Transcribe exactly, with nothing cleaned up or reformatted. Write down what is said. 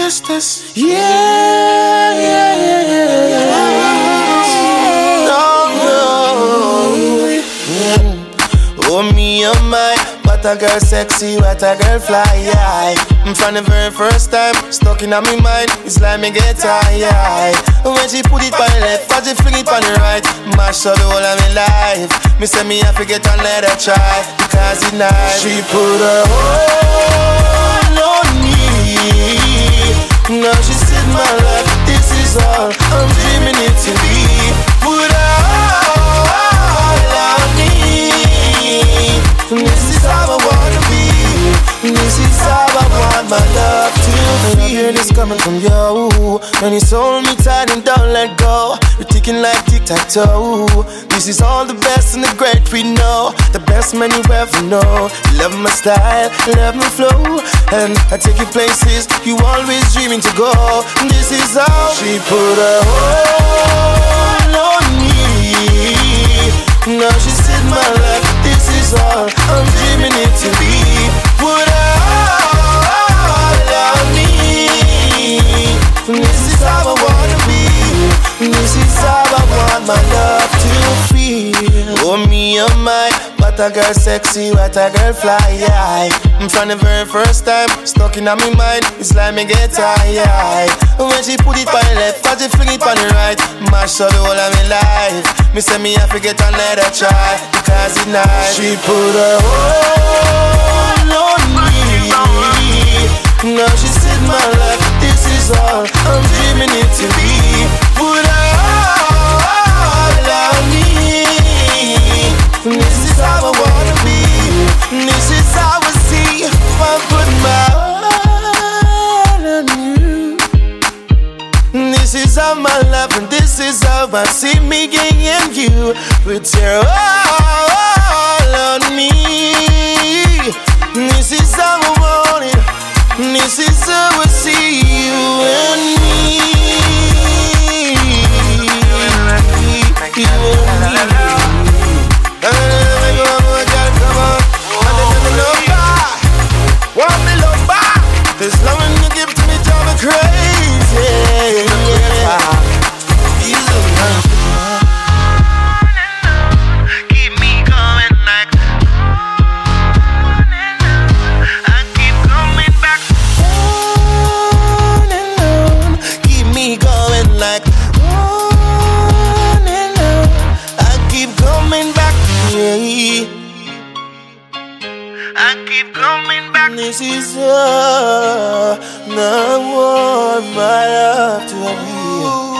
Yes, this. Yeah, yeah, yeah, yeah, yeah. No, no. Mm. Oh, me, oh, my. What a girl sexy, what a girl fly, yeah. From the very first time, stuck in my mind, it's like me get tired. When she put it on the left, when she fling it on the right, mash up the whole of my life. Me say me have to get on, let her try, because it's nice. She put her hold on me. Now she said my life, this is all I'm dreaming it to be. Put her all on me. This is how I wanna be. This is how I want my love to feel. I hear this coming from you, and it's hold me tight and don't let go. You're ticking like tic-tac-toe. This is all the best and the great we know. The best man you ever know. You love my style, love my flow, and I take you places you always dreaming to go. This is how she put her hold on me. Now she said my life, this is all I'm dreaming it to be. Put her all on me. This is how I wanna be. This is how I want my love to feel. Oh me, oh my, what a girl sexy, what a girl fly, yeah. From the very first time, stuck in my mind, it's like me get tired. When she put it on the left, when she fling it on the right, mash up the whole of my life. Me say me have to get on, let her try, because it's nice. She put her hold on me. Now she said my life, this is all I'm dreaming it to be. Put her all on me. This is how I wanna be. This is how I see if I put my all on you. This is how my love, and this is how I see me getting you. Put your all on me. This is how I want it. This is how I see you and me. You and me. This loving you give to me drive me crazy. Yeah. Keep me going like on and on. I keep coming back. On and on. Keep me going like on and on. I keep coming back. Yeah. I keep coming back. This is all I want my love to be.